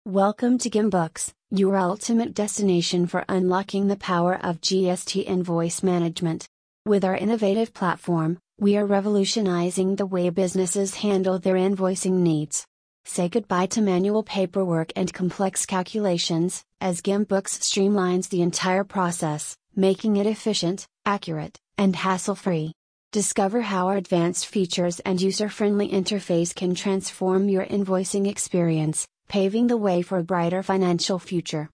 Welcome to GimBooks, your ultimate destination for unlocking the power of GST invoice management. With our innovative platform, we are revolutionizing the way businesses handle their invoicing needs. Say goodbye to manual paperwork and complex calculations, as GimBooks streamlines the entire process, making it efficient, accurate, and hassle-free. Discover how our advanced features and user-friendly interface can transform your invoicing experience, paving the way for a brighter financial future.